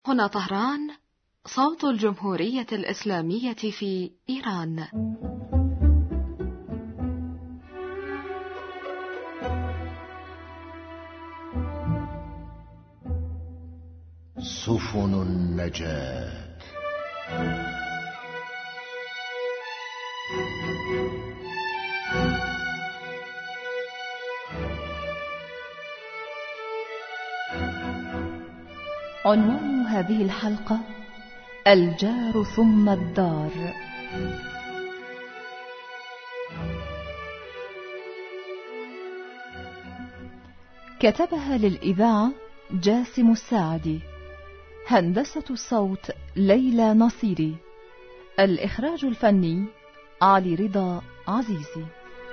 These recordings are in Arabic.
هنا طهران، صوت الجمهورية الإسلامية في إيران. سفن النجاة. عنوان هذه الحلقة: الجار ثم الدار. كتبها للإذاعة جاسم الساعدي، هندسة الصوت ليلى نصيري، الإخراج الفني علي رضا عزيزي.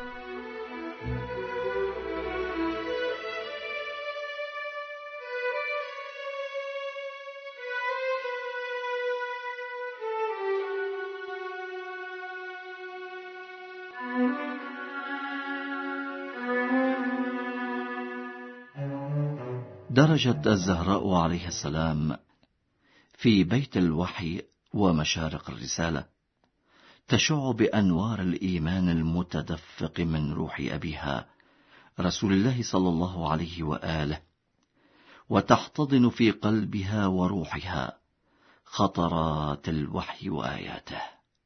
درجت الزهراء عليه السلام في بيت الوحي ومشارق الرسالة، تشع بأنوار الإيمان المتدفق من روح أبيها رسول الله صلى الله عليه وآله، وتحتضن في قلبها وروحها خطرات الوحي وآياته،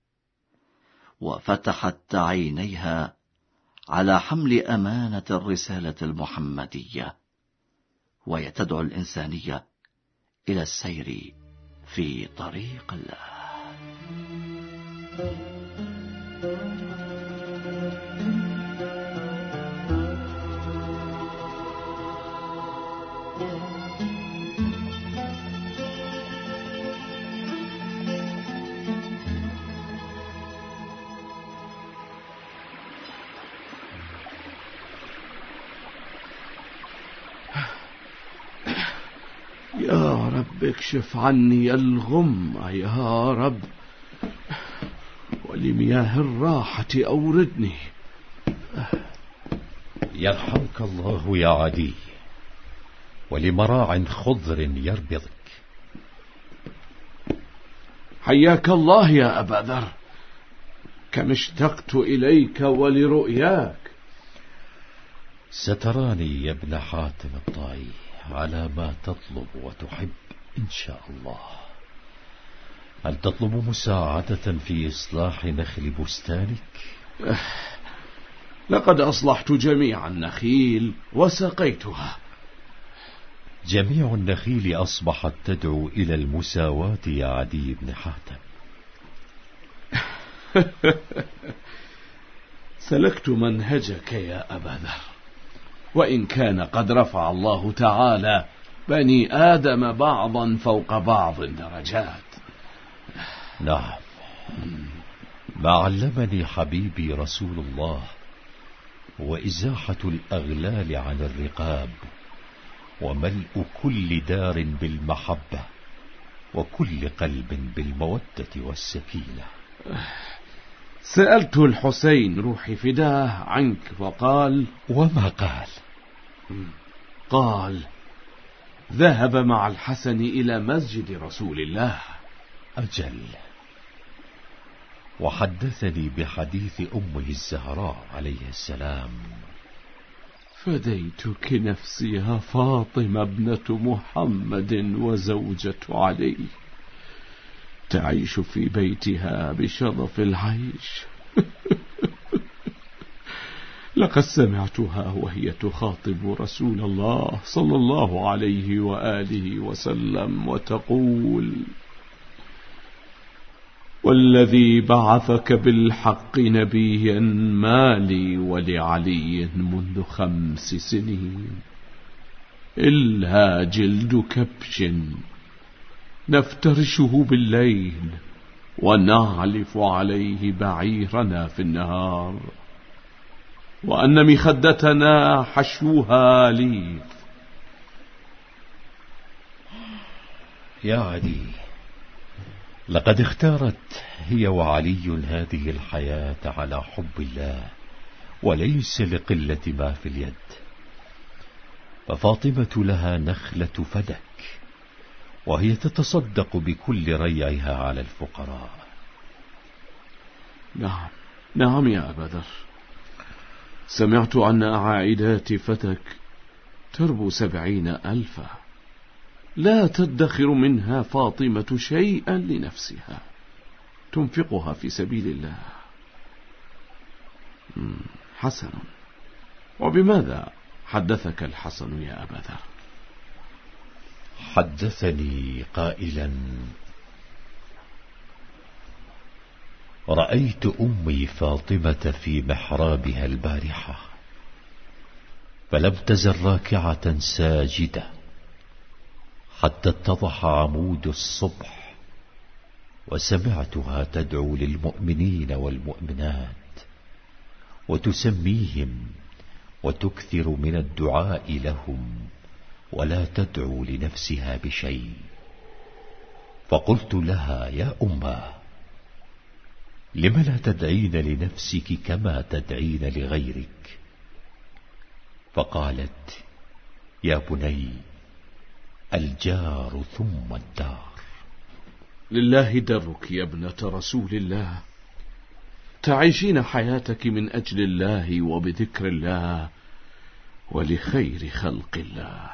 وفتحت عينيها على حمل أمانة الرسالة المحمدية، وهي تدعو الإنسانية إلى السير في طريق الله. يا رب اكشف عني الغمة يا رب، ولمياه الراحة أوردني. يرحمك الله يا عدي، ولمراع خضر يربضك. حياك الله يا أبا ذر، كم اشتقت إليك ولرؤياك. ستراني يا ابن حاتم الطائي على ما تطلب وتحب إن شاء الله. هل تطلب مساعدة في إصلاح نخل بستانك؟ لقد أصلحت جميع النخيل وسقيتها. جميع النخيل أصبحت تدعو إلى المساواة يا عدي بن حاتم. سلكت منهجك يا أبا ذر، وإن كان قد رفع الله تعالى بني آدم بعضا فوق بعض درجات. نعم، ما علمني حبيبي رسول الله هو إزاحة الأغلال عن الرقاب، وملء كل دار بالمحبة، وكل قلب بالمودة والسكينة. سألت الحسين روحي فداه عنك فقال. وما قال؟ قال ذهب مع الحسن إلى مسجد رسول الله. أجل. وحدثني بحديث أمه الزهراء عليه السلام: فديتك نفسي يا فاطمة ابنة محمد وزوجة علي، تعيش في بيتها بشرف العيش. لقد سمعتها وهي تخاطب رسول الله صلى الله عليه وآله وسلم وتقول: والذي بعثك بالحق نبيا ما لي ولعلي منذ 5 سنين إلا جلد كبش نفترشه بالليل ونعلف عليه بعيرنا في النهار، وأن مخدتنا حشوها ليف. يا عدي، لقد اختارت هي وعلي هذه الحياة على حب الله، وليس لقلة ما في اليد. ففاطمة لها نخلة فدك، وهي تتصدق بكل ريعها على الفقراء. نعم يا أبا ذر، سمعت أن عائدات فتك تربو 70,000، لا تدخر منها فاطمة شيئا لنفسها، تنفقها في سبيل الله. حسن، وبماذا حدثك الحسن يا أبا ذر؟ حدثني قائلا: رأيت أمي فاطمة في محرابها البارحة، فلم تزل راكعة ساجدة حتى اتضح عمود الصبح، وسمعتها تدعو للمؤمنين والمؤمنات وتسميهم وتكثر من الدعاء لهم، ولا تدعو لنفسها بشيء. فقلت لها: يا أمه، لم لا تدعين لنفسك كما تدعين لغيرك؟ فقالت: يا بني، الجار ثم الدار. لله درك يا ابنة رسول الله، تعيشين حياتك من أجل الله وبذكر الله ولخير خلق الله.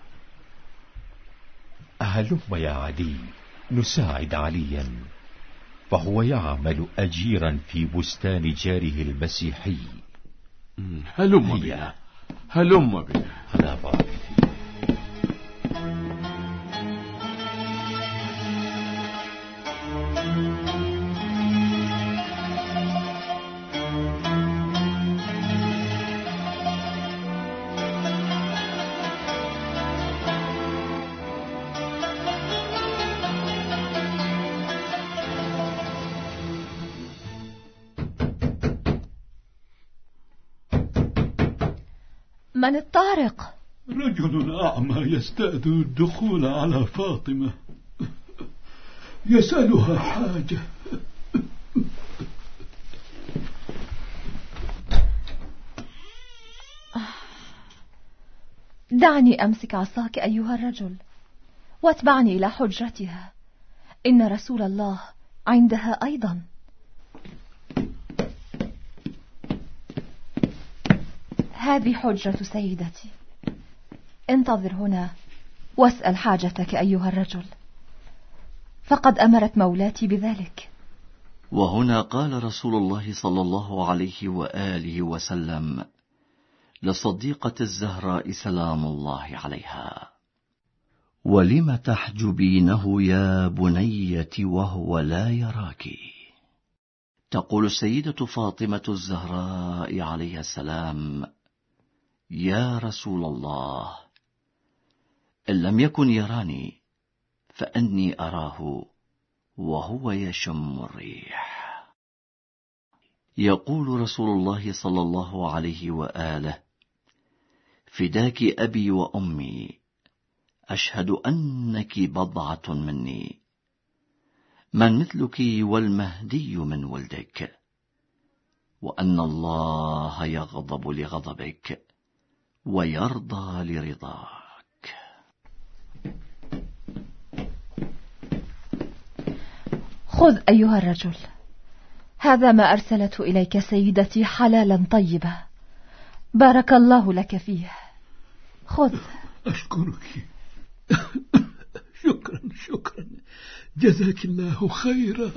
هلم يا علي نساعد عليا، فهو يعمل أجيرا في بستان جاره المسيحي. هلم بنا. أنا بارك. من الطارق؟ رجل أعمى يستأذن الدخول على فاطمة، يسألها حاجة. دعني أمسك عصاك أيها الرجل، واتبعني إلى حجرتها، إن رسول الله عندها أيضا. هذه حجرة سيدتي، انتظر هنا واسأل حاجتك أيها الرجل، فقد أمرت مولاتي بذلك. وهنا قال رسول الله صلى الله عليه وآله وسلم لصديقة الزهراء سلام الله عليها: ولم تحجبينه يا بنية وهو لا يراك؟ تقول السيدة فاطمة الزهراء عليها السلام: يا رسول الله، إن لم يكن يراني فأني أراه وهو يشم الريح. يقول رسول الله صلى الله عليه وآله: فداك أبي وأمي، أشهد أنك بضعة مني، من مثلك والمهدي من ولدك، وأن الله يغضب لغضبك ويرضى لرضاك. خذ أيها الرجل، هذا ما أرسلته إليك سيدتي، حلالا طيبا، بارك الله لك فيه. خذ. أشكرك. شكرا، جزاك الله خيرا.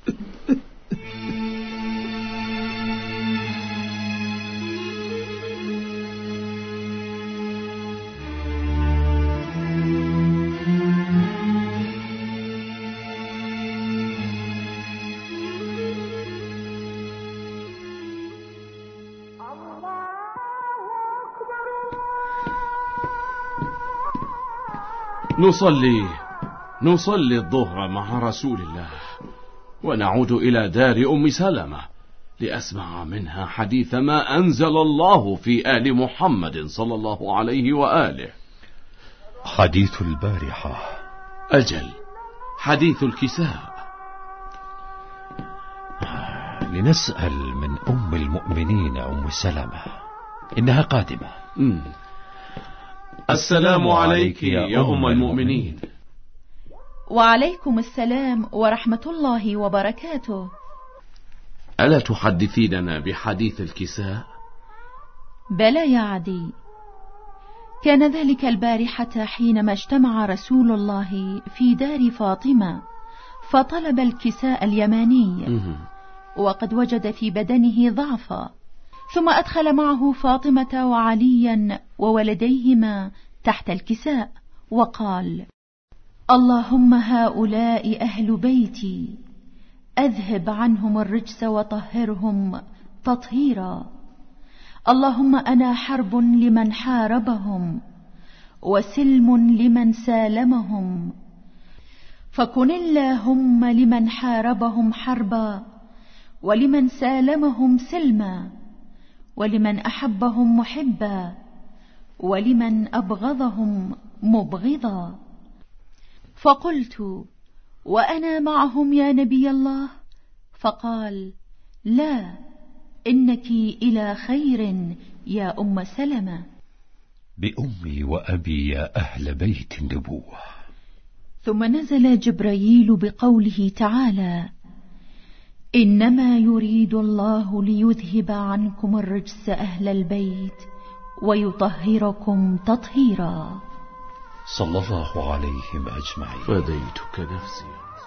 نصلي الظهر مع رسول الله، ونعود إلى دار أم سلمة لأسمع منها حديث ما أنزل الله في آل محمد صلى الله عليه وآله. حديث البارحة. أجل، حديث الكساء. لنسأل من أم المؤمنين أم سلمة، إنها قادمة. السلام عليك يا أم المؤمنين. وعليكم السلام ورحمة الله وبركاته. ألا تحدثيننا بحديث الكساء؟ بلى يا عدي. كان ذلك البارحة حينما اجتمع رسول الله في دار فاطمة فطلب الكساء اليماني، وقد وجد في بدنه ضعفا، ثم أدخل معه فاطمة وعليا وولديهما تحت الكساء وقال: اللهم هؤلاء أهل بيتي، أذهب عنهم الرجس وطهرهم تطهيرا. اللهم أنا حرب لمن حاربهم وسلم لمن سالمهم، فكن اللهم لمن حاربهم حربا، ولمن سالمهم سلما، ولمن أحبهم محبا، ولمن أبغضهم مبغضا. فقلت: وأنا معهم يا نبي الله؟ فقال: لا، إنك إلى خير يا أم سلمة. بأمي وأبي يا أهل بيت النبوة. ثم نزل جبريل بقوله تعالى: إنما يريد الله ليذهب عنكم الرجس أهل البيت ويطهركم تطهيرا. صلى الله عليهم أجمعين. فديتك نفسي.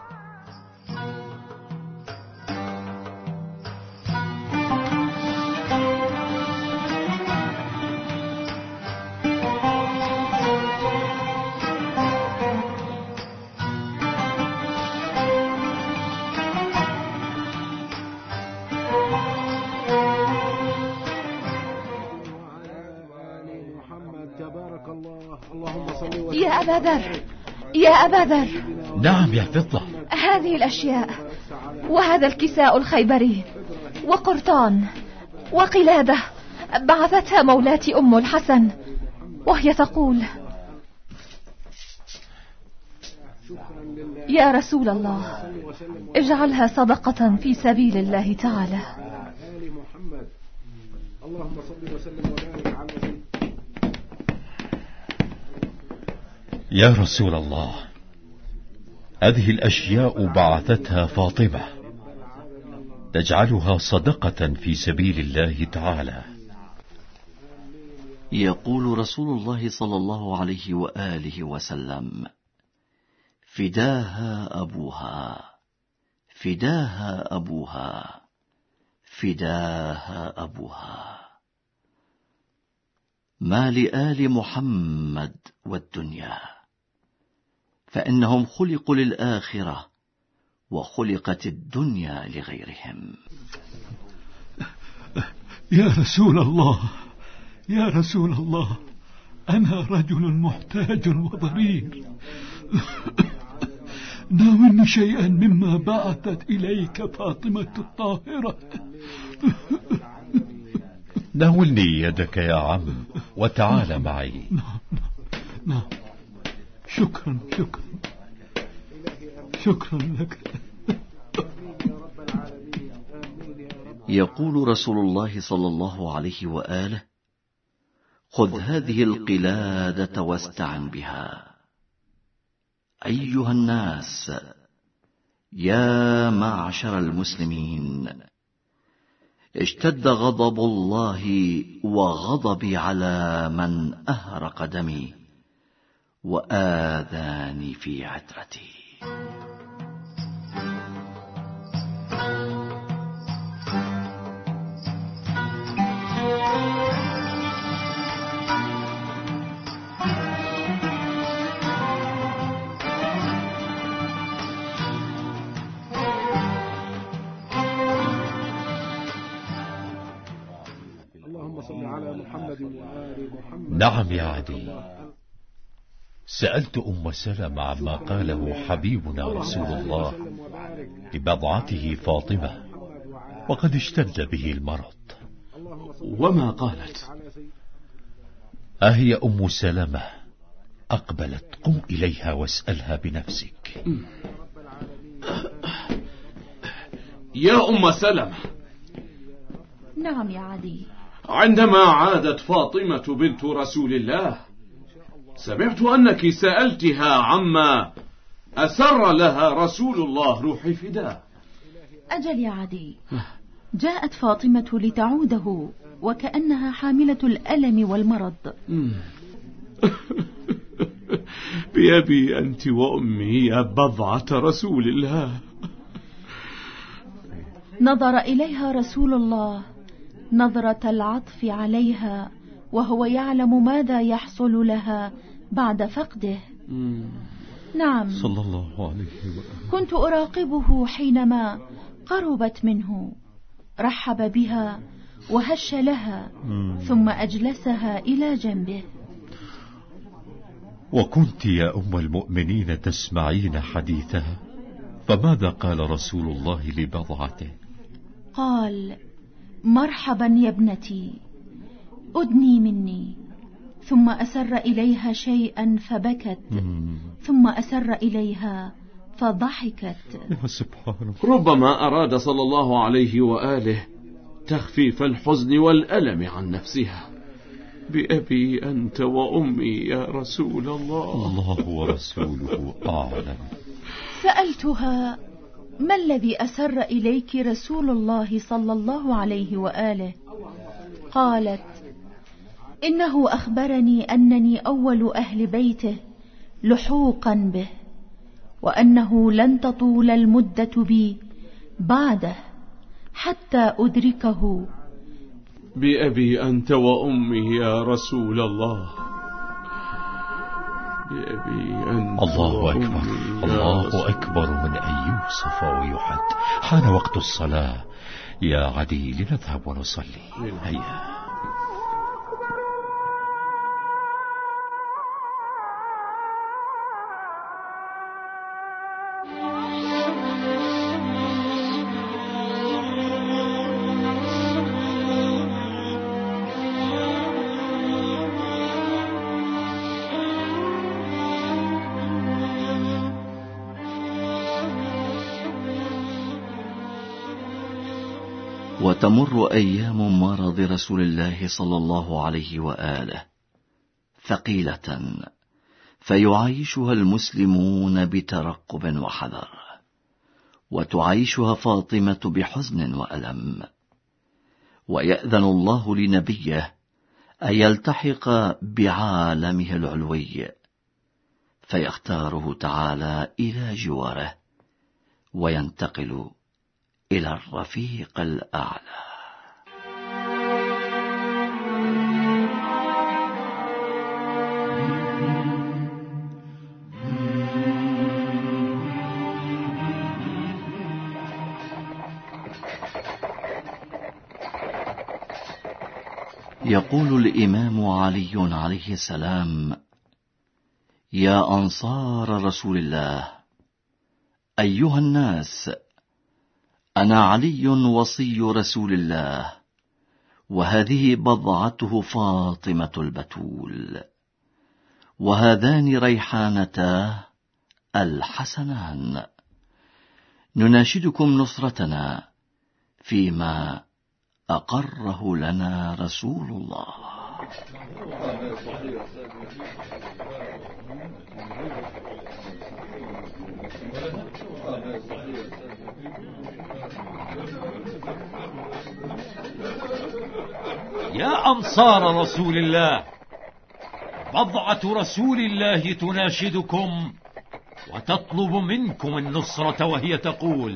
يا أبا ذر، يا أبا ذر. نعم يا فضة. هذه الأشياء، وهذا الكساء الخيبري، وقرطان، وقلادة بعثتها مولاتي أم الحسن، وهي تقول: يا رسول الله، اجعلها صدقة في سبيل الله تعالى. اللهم صل وسلم وبارك على سيدنا. يا رسول الله، هذه الأشياء بعثتها فاطمة، تجعلها صدقة في سبيل الله تعالى. يقول رسول الله صلى الله عليه وآله وسلم: فداها أبوها، فداها أبوها، فداها أبوها. ما لآل محمد والدنيا، فإنهم خلقوا للآخرة، وخلقت الدنيا لغيرهم. يا رسول الله، يا رسول الله، أنا رجل محتاج وضرير، ناولني شيئا مما بعثت إليك فاطمة الطاهرة. ناولني يدك يا عم وتعال معي. نعم. شكرا شكرا شكرا لك. يقول رسول الله صلى الله عليه وآله: خذ هذه القلادة واستعن بها. أيها الناس، يا معشر المسلمين، اشتد غضب الله وغضبي على من أهرق دمي وآذاني في عترتي. نعم يا عدي، سألت أم سلمة عما قاله حبيبنا رسول الله لبضعته فاطمة، وقد اشتد به المرض. وما قالت؟ أهي أم سلمة أقبلت، قم إليها واسألها بنفسك. يا أم سلمة. نعم يا عدي. عندما عادت فاطمة بنت رسول الله، سمعت أنك سألتها عما أسر لها رسول الله روحي فداه. أجل يا عدي، جاءت فاطمة لتعوده وكأنها حاملة الألم والمرض. بأبي أنت وأمي يا بضعة رسول الله. نظر إليها رسول الله نظرة العطف عليها وهو يعلم ماذا يحصل لها بعد فقده. نعم، صلى الله عليه وسلم. كنت أراقبه حينما قربت منه، رحب بها وهش لها ثم أجلسها إلى جنبه. وكنت يا أم المؤمنين تسمعين حديثها، فماذا قال رسول الله لبضعته؟ قال: مرحبا يا ابنتي، أدني مني. ثم أسر إليها شيئا فبكت، ثم أسر إليها فضحكت. يا سبحانه. ربما أراد صلى الله عليه وآله تخفيف الحزن والألم عن نفسها. بأبي أنت وأمي يا رسول الله. الله ورسوله أعلم. سألتها: ما الذي أسر إليك رسول الله صلى الله عليه وآله؟ قالت: إنه أخبرني أنني أول أهل بيته لحوقا به، وأنه لن تطول المدة بي بعده حتى أدركه. بأبي أنت وأمي يا رسول الله. بأبي أنت الله أكبر، الله أكبر من أن يوصف ويحد. حان وقت الصلاة يا عدي، لنذهب ونصلي. هيا. وتمر أيام مرض رسول الله صلى الله عليه وآله ثقيلة، فيعيشها المسلمون بترقب وحذر، وتعيشها فاطمة بحزن وألم. ويأذن الله لنبيه أن يلتحق بعالمه العلوي، فيختاره تعالى إلى جواره وينتقل إلى الرفيق الأعلى. يقول الإمام علي عليه السلام: يا أنصار رسول الله، أيها الناس، أنا علي وصي رسول الله، وهذه بضعته فاطمة البتول، وهذان ريحانتاه الحسنان. نناشدكم نصرتنا فيما أقره لنا رسول الله. يا أنصار رسول الله، بضعة رسول الله تناشدكم وتطلب منكم النصرة، وهي تقول: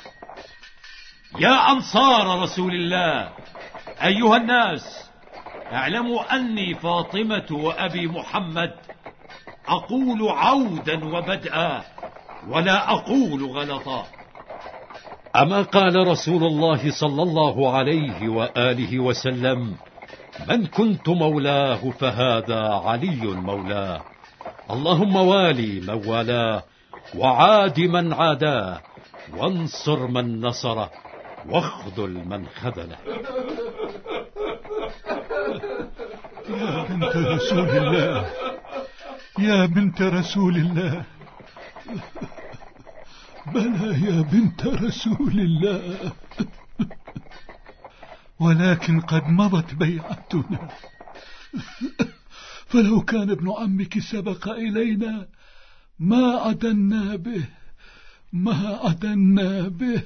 يا أنصار رسول الله، أيها الناس، اعلموا أني فاطمة وأبي محمد أقول عودا وبدءا ولا أقول غلطا. أما قال رسول الله صلى الله عليه وآله وسلم: من كنت مولاه فهذا علي مولاه، اللهم والي من والاه، وعاد من عاداه، وانصر من نصره، واخذل من خذله. يا بنت رسول الله، يا بنت رسول الله، بلى يا بنت رسول الله، ولكن قد مضت بيعتنا، فلو كان ابن عمك سبق إلينا ما أتنا به، ما أتنا به.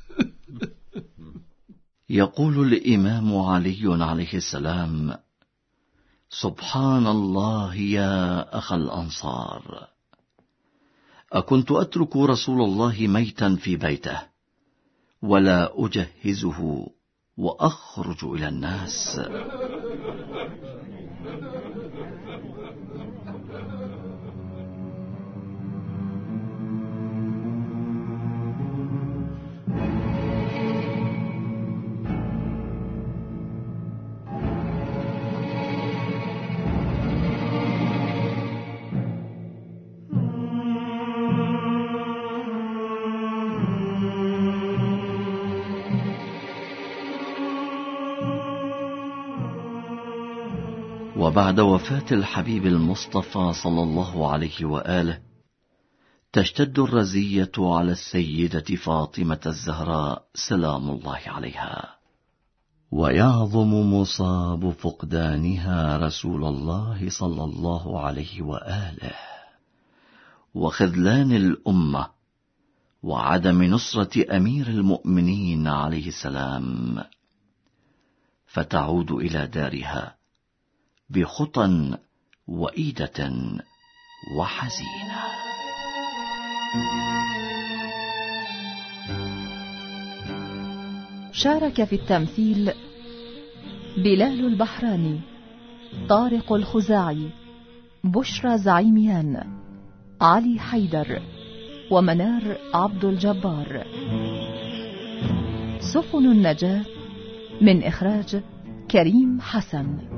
يقول الإمام علي عليه السلام: سبحان الله يا أخ الأنصار، أكنت أترك رسول الله ميتا في بيته ولا أجهزه وأخرج إلى الناس. وبعد وفاة الحبيب المصطفى صلى الله عليه وآله تشتد الرزية على السيدة فاطمة الزهراء سلام الله عليها، ويعظم مصاب فقدانها رسول الله صلى الله عليه وآله، وخذلان الأمة، وعدم نصرة أمير المؤمنين عليه السلام، فتعود إلى دارها بخطى وإيدة وحزينة. شارك في التمثيل بلال البحراني، طارق الخزاعي، بشرى زعيميان، علي حيدر، ومنار عبد الجبار. سفن النجاة من إخراج كريم حسن.